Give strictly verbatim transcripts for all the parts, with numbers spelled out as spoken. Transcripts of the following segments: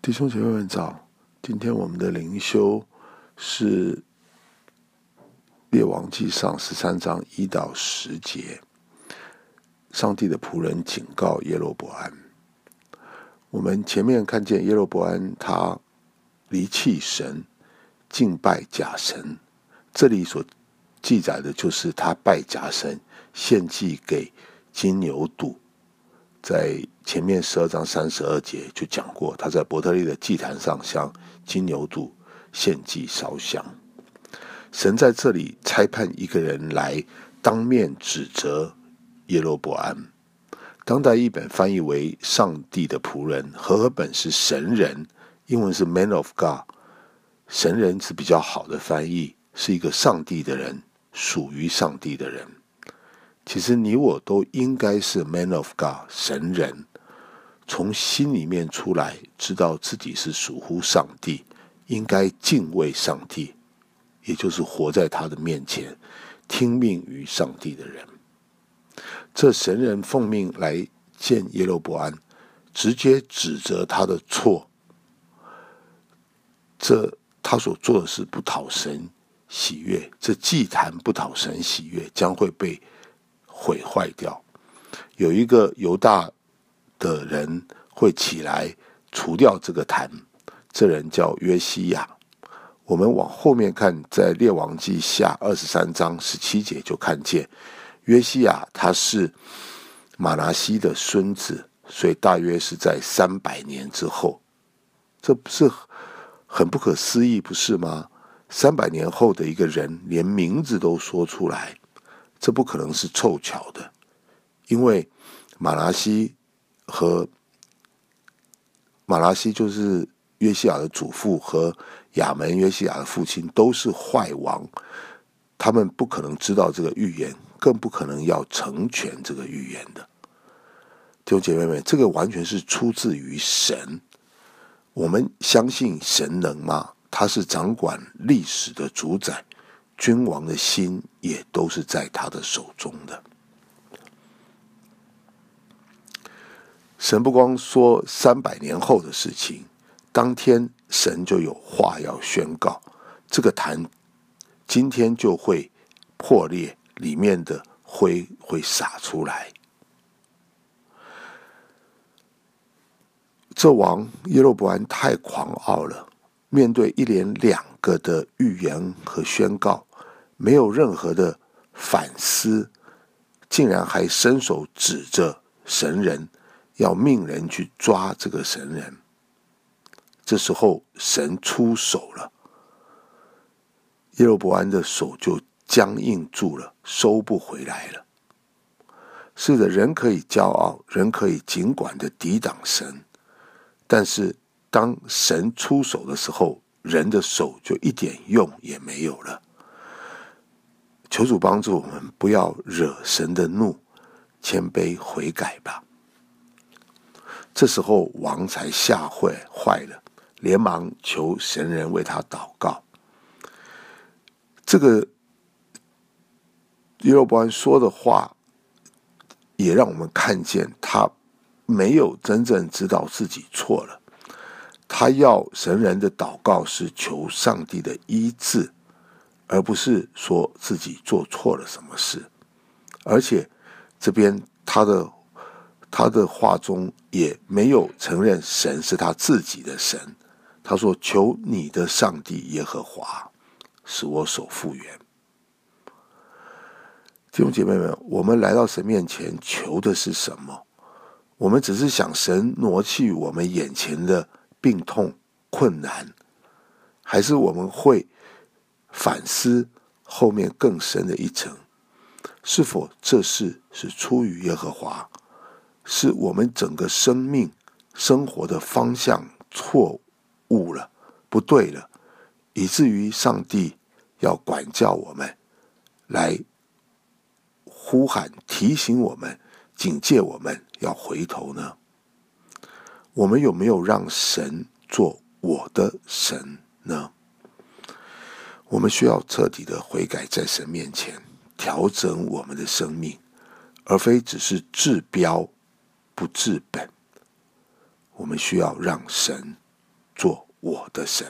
弟兄姐妹们早，今天我们的灵修是列王纪上十三章一到十节，上帝的仆人警告耶罗伯安。我们前面看见耶罗伯安他离弃神，敬拜假神，这里所记载的就是他拜假神，献祭给金牛犊。在前面十二章三十二节就讲过，他在伯特利的祭坛上向金牛犊献祭烧香。神在这里差派一个人来当面指责耶罗伯安。当代译本翻译为上帝的仆人，和合本是神人，英文是 man of God。 神人是比较好的翻译，是一个上帝的人，属于上帝的人。其实你我都应该是 man of God， 神人，从心里面出来，知道自己是属乎上帝，应该敬畏上帝，也就是活在他的面前，听命于上帝的人。这神人奉命来见耶罗伯安，直接指责他的错，这他所做的事不讨神喜悦，这祭坛不讨神喜悦，将会被毁坏掉。有一个犹大的人会起来除掉这个坛，这人叫约西亚。我们往后面看，在列王纪下二十三章十七节就看见约西亚他是马拿西的孙子，所以大约是在三百年之后。这不是很不可思议，不是吗？三百年后的一个人连名字都说出来，这不可能是凑巧的，因为马拿西和马拿西就是约西亚的祖父，和亚门约西亚的父亲都是坏王，他们不可能知道这个预言，更不可能要成全这个预言的。弟兄姐妹们，这个完全是出自于神。我们相信神能吗？他是掌管历史的主宰，君王的心也都是在他的手中的。神不光说三百年后的事情，当天神就有话要宣告，这个坛今天就会破裂，里面的灰会洒出来。这王耶罗伯安太狂傲了，面对一连两个的预言和宣告，没有任何的反思，竟然还伸手指着神人，要命人去抓这个神人。这时候神出手了，耶罗伯安的手就僵硬住了，收不回来了。是的，人可以骄傲，人可以尽管的抵挡神，但是当神出手的时候，人的手就一点用也没有了。求主帮助我们，不要惹神的怒，谦卑悔改吧。这时候王才吓坏坏了，连忙求神人为他祷告。这个耶罗伯安说的话，也让我们看见他没有真正知道自己错了。他要神人的祷告是求上帝的医治，而不是说自己做错了什么事。而且这边他的他的话中也没有承认神是他自己的神。他说：求你的上帝耶和华使我手复原。弟兄姐妹们，我们来到神面前求的是什么？我们只是想神挪去我们眼前的病痛困难，还是我们会反思后面更深的一层，是否这事是出于耶和华，是我们整个生命生活的方向错误了，不对了，以至于上帝要管教我们，来呼喊提醒我们，警戒我们要回头呢？我们有没有让神做我的神呢？我们需要彻底的悔改，在神面前调整我们的生命，而非只是治标不治本。我们需要让神我的神。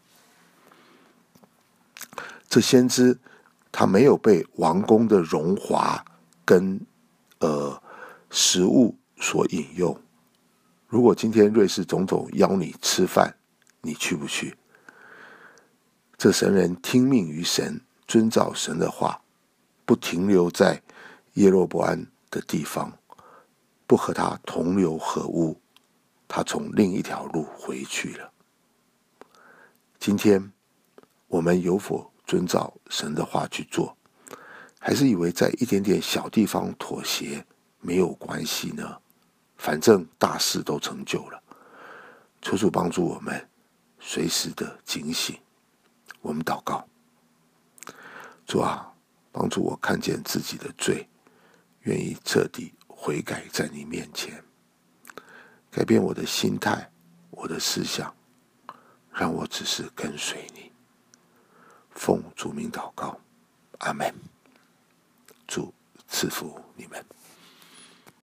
这先知他没有被王宫的荣华跟呃食物所引诱。如果今天瑞士总统邀你吃饭，你去不去？这神人听命于神，遵照神的话，不停留在耶罗波安的地方，不和他同流合污，他从另一条路回去了。今天我们有否遵照神的话去做，还是以为在一点点小地方妥协没有关系呢？反正大事都成就了。求主帮助我们随时的警醒。我们祷告，主啊，帮助我看见自己的罪，愿意彻底悔改在你面前，改变我的心态，我的思想，让我只是跟随你。奉主名祷告，阿们。主赐福你们。